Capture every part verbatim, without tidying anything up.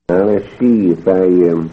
Now, let's see if I, um,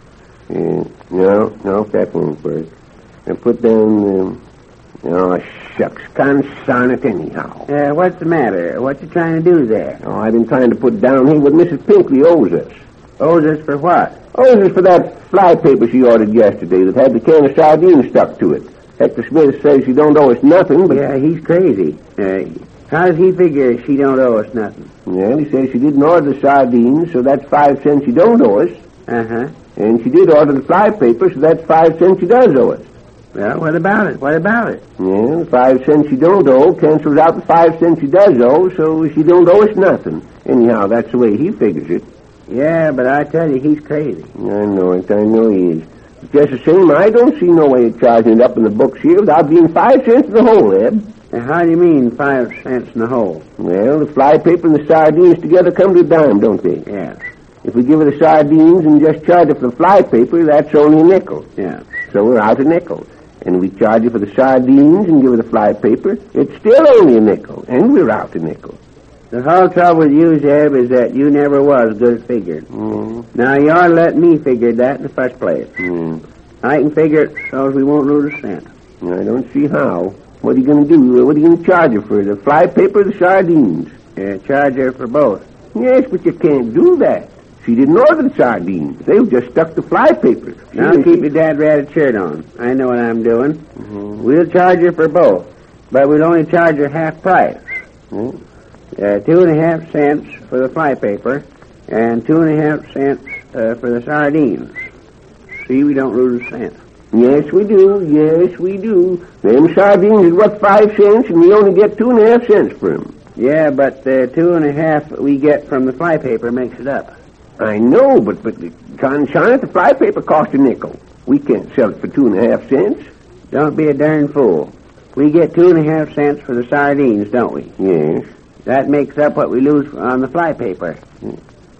uh, no, no, that won't work. I put down, um, oh, shucks, consign it anyhow. Uh, what's the matter? What you trying to do there? Oh, I've been trying to put down here what Missus Pinkley owes us. Owes us for what? Owes us for that fly paper she ordered yesterday that had the can of sardines stuck to it. Hector Smith says she don't owe us nothing, but... Yeah, he's crazy. Uh, how does he figure she don't owe us nothing? Well, he says she didn't order the sardines, so that's five cents she don't owe us. Uh-huh. And she did order the fly paper, so that's five cents she does owe us. Well, what about it? What about it? Yeah, the five cents she don't owe cancels out the five cents she does owe, so she don't owe us nothing. Anyhow, that's the way he figures it. Yeah, but I tell you, he's crazy. I know it. I know he is. Just the same, I don't see no way of charging it up in the books here without being five cents in the hole, Eb. And how do you mean five cents in the hole? Well, the fly paper and the sardines together come to a dime, don't they? Yes. If we give her the sardines and just charge her for the fly paper, that's only a nickel. Yeah. So we're out a nickel. And we charge her for the sardines and give her the fly paper, it's still only a nickel, and we're out a nickel. The whole trouble with you, Zeb, is that you never was good at figuring. Mm. Now, you ought to let me figure that in the first place. Mm. I can figure it so we won't lose a cent. I don't see how. What are you going to do? What are you going to charge her for? The fly paper or the sardines? Yeah, charge her for both. Yes, but you can't do that. She didn't order the sardines. They just stuck to fly paper. She Now keep your dad ratted shirt on. I know what I'm doing. Mm-hmm. We'll charge her for both, but we'll only charge her half price. Mm-hmm. Uh, two and a half cents for the fly paper, and two and a half cents uh, for the sardines. See, we don't lose a cent. Yes, we do. Yes, we do. Them sardines is worth five cents, and we only get two and a half cents for them. Yeah, but the two and a half we get from the fly paper makes it up. I know, but but Conchana, the fly paper cost a nickel. We can't sell it for two and a half cents. Don't be a darn fool. We get two and a half cents for the sardines, don't we? Yes. That makes up what we lose on the fly paper. Mm.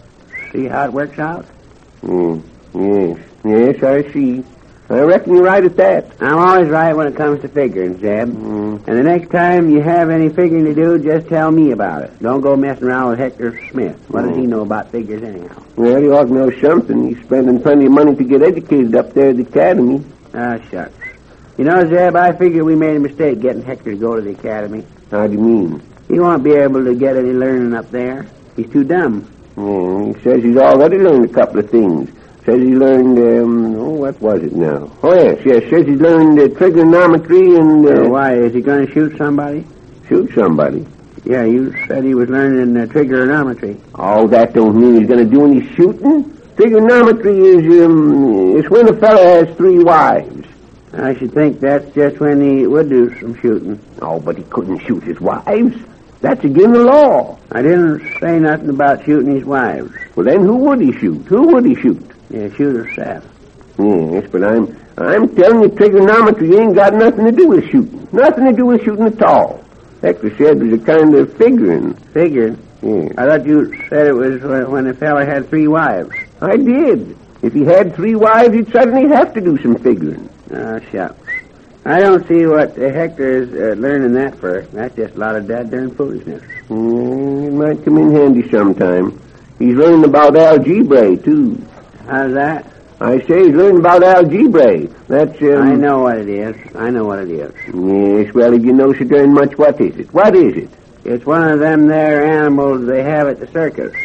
See how it works out? Mm. Yes. Yes, I see. I reckon you're right at that. I'm always right when it comes to figuring, Zeb. Mm. And the next time you have any figuring to do, just tell me about it. Don't go messing around with Hector Smith. What mm. does he know about figures anyhow? Well, he ought to know something. He's spending plenty of money to get educated up there at the academy. Ah, shucks. You know, Zeb, I figure we made a mistake getting Hector to go to the academy. How do you mean? He won't be able to get any learning up there. He's too dumb. Yeah, he says he's already learned a couple of things. Says he learned, um, oh, what was it now? Oh, yes, yes, says he learned uh, trigonometry and... Uh, uh, why, is he going to shoot somebody? Shoot somebody? Yeah, you said he was learning uh, trigonometry. Oh, that don't mean he's going to do any shooting. Trigonometry is, um, it's when a fellow has three wives. I should think that's just when he would do some shooting. Oh, but he couldn't shoot his wives. That's against the law. I didn't say nothing about shooting his wives. Well, then who would he shoot? Who would he shoot? Yeah, shoot herself. Yes, but I'm I'm telling you, trigonometry ain't got nothing to do with shooting. Nothing to do with shooting at all. Hector said it was a kind of figuring. Figuring? Yeah. I thought you said it was when a fella had three wives. I did. If he had three wives, he'd suddenly have to do some figuring. Oh, shucks. I don't see what uh, Hector is uh, learning that for. That's just a lot of dad darn foolishness. Mm, it might come in handy sometime. He's learning about algebra, too. How's that? I say he's learning about algebra. That's, um... I know what it is. I know what it is. Yes, well, if you know so darn much, what is it? What is it? It's one of them there animals they have at the circus.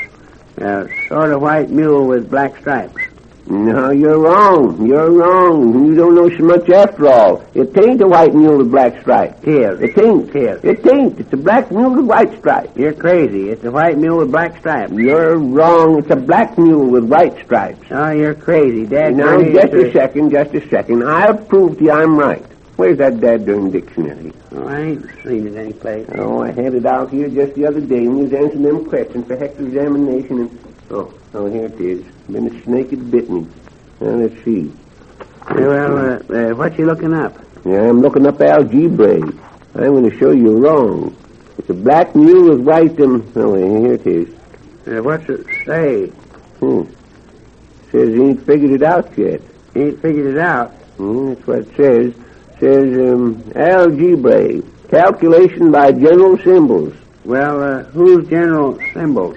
A sort of white mule with black stripes. No, you're wrong. You're wrong. You don't know so much after all. It ain't a white mule with black stripes. Tis. It ain't. Tis. It ain't. It's a black mule with white stripes. You're crazy. It's a white mule with black stripes. You're wrong. It's a black mule with white stripes. Oh, you're crazy. Dad. Now, just a second, just a second. I'll prove to you I'm right. Where's that dad-darn dictionary? Oh, I ain't seen it any place. Oh, I had it out here just the other day when he was answering them questions for Hector's examination. And oh, oh, here it is. Been a snake that bit me. Now, let's see. Yeah, well, uh, uh, what you looking up? Yeah, I'm looking up algebra. I'm going to show you wrong. It's a black mule with white... Um, oh, here it is. Uh, what's it say? Hmm. Says he ain't figured it out yet. Ain't figured it out? Hmm, that's what it says. It says, um, algebra. Calculation by general symbols. Well, uh, whose general symbols?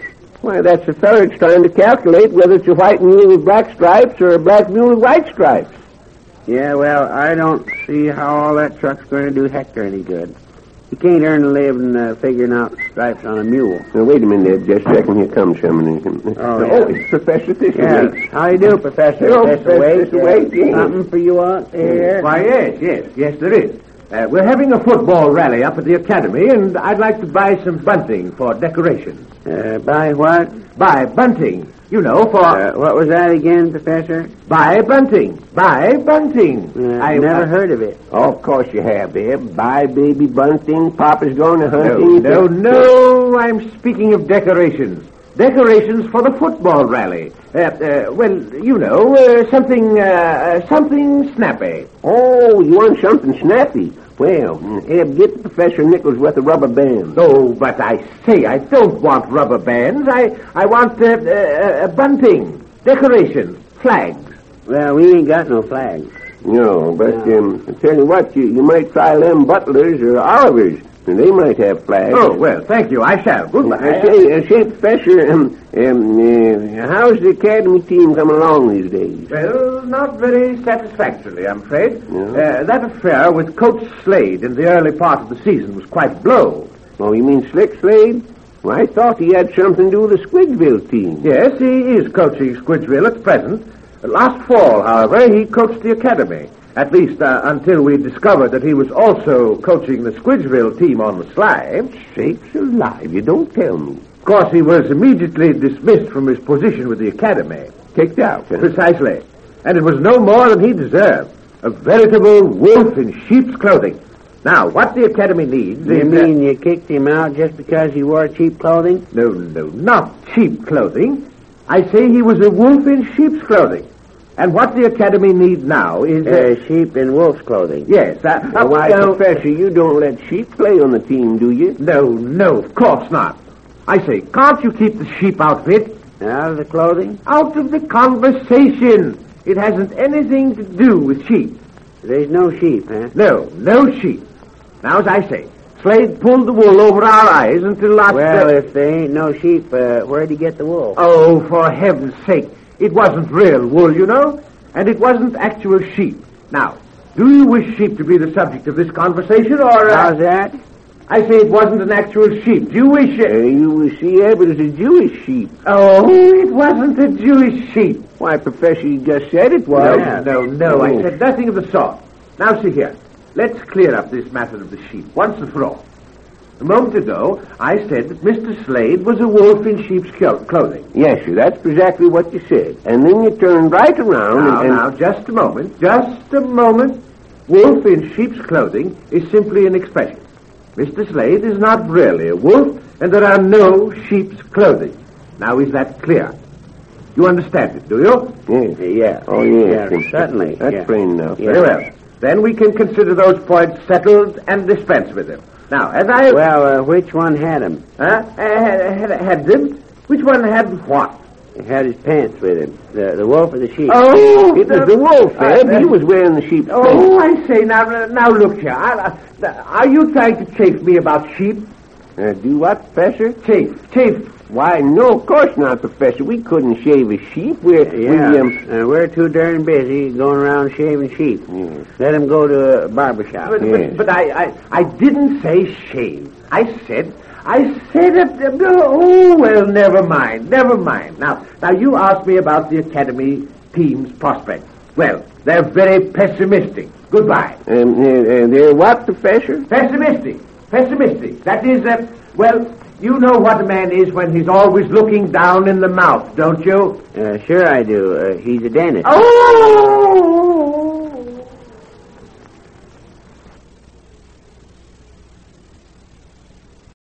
Why, that's a feller that's trying to calculate whether it's a white mule with black stripes or a black mule with white stripes. Yeah, well, I don't see how all that truck's going to do Hector any good. He can't earn a living uh, figuring out stripes on a mule. Now, wait a minute, just a second. Here comes someone. Oh, yeah. yeah. it's Professor Thistleway. Yeah. How do you do, Professor? Hello, Thistleway. Professor Thistleway. Uh, something for you out there? Why, yes, yes, yes, there is. Uh, we're having a football rally up at the academy, and I'd like to buy some bunting for decorations. Uh, buy what? Buy bunting, you know, for... Uh, what was that again, Professor? Buy bunting. Buy bunting. Uh, I've never heard of it. Oh, of course you have, there. Buy baby bunting. Papa's going to No, hunting. no, no, I'm speaking of decorations. Decorations for the football rally. Uh, uh, well, you know, uh, something, uh, something snappy. Oh, you want something snappy? Well, Eb, get Professor Nichols with a rubber band. Oh, but I say, I don't want rubber bands. I, I want uh, uh, uh, bunting, decorations, flags. Well, we ain't got no flags. No, but um, I tell you what, you, you might try Lem Butlers or Olivers, and they might have flags. Oh, well, thank you. I shall. Goodbye. I say, I say, Professor, um, um, uh, how's the academy team coming along these days? Well, not very satisfactorily, I'm afraid. No? Uh, that affair with Coach Slade in the early part of the season was quite blow. Oh, you mean Slick Slade? Well, I thought he had something to do with the Squidville team. Yes, he is coaching Squidgeville at present. Last fall, however, he coached the academy. At least uh, until we discovered that he was also coaching the Squidgeville team on the sly. Sakes alive, you don't tell me. Of course, he was immediately dismissed from his position with the academy. Kicked out, huh? Precisely. And it was no more than he deserved. A veritable wolf in sheep's clothing. Now, what the academy needs You is... mean you kicked him out just because he wore cheap clothing? No, no, not cheap clothing. I say he was a wolf in sheep's clothing. And what the academy needs now is... Uh, sheep in wolf's clothing. Yes. Uh, Uh, why, uh, Professor, you don't let sheep play on the team, do you? No, no, of course not. I say, can't you keep the sheep outfit Out of the clothing? out of the conversation? It hasn't anything to do with sheep. There's no sheep, huh? No, no sheep. Now, as I say, Slade pulled the wool over our eyes until last... Well, if there ain't no sheep, uh, where'd he get the wool? Oh, for heaven's sake. It wasn't real wool, you know, and it wasn't actual sheep. Now, do you wish sheep to be the subject of this conversation, or... Uh, How's that? I say it wasn't an actual sheep. Do you wish... Uh, Uh, you will see, yeah, but it's a Jewish sheep. oh, it wasn't a Jewish sheep. Why, Professor, you just said it was. No, no, no, I Oh. said nothing of the sort. Now, see here. Let's clear up this matter of the sheep, once and for all. A moment ago, I said that Mister Slade was a wolf in sheep's clo- clothing. Yes, sir, that's exactly what you said. And then you turned right around Now, and... and now, just a moment, just a moment. Wolf in sheep's clothing is simply an expression. Mister Slade is not really a wolf, and there are no sheep's clothing. Now, is that clear? You understand it, do you? Yes. Yeah. Oh, yes. Yeah, certainly. That's yeah. plain enough. Yeah. Very well. Then we can consider those points settled and dispense with them. Now, as I... Well, uh, which one had him? Huh? Uh, had, had, had them? Which one had what? He had his pants with him. The the wolf or the sheep? Oh, It was the wolf, uh, Ed. uh, He was wearing the sheep's Oh, I say, now, now look here. I, I, are you trying to chafe me about sheep? Uh, do what, Professor? Chafe, chafe. Why, no, of course not, Professor. We couldn't shave a sheep. We're, Yeah. we, um... uh, we're too darn busy going around shaving sheep. Yes. Let him go to a barber shop. But, Yes. but, but I, I, I didn't say shave. I said, I said it. Uh, oh, well, never mind, never mind. Now, now you asked me about the academy team's prospects. Well, they're very pessimistic. Goodbye. Um, uh, uh, they're what, Professor? Pessimistic. Pessimistic. That is, uh, well, you know what a man is when he's always looking down in the mouth, don't you? Uh, sure I do. Uh, he's a dentist. Oh,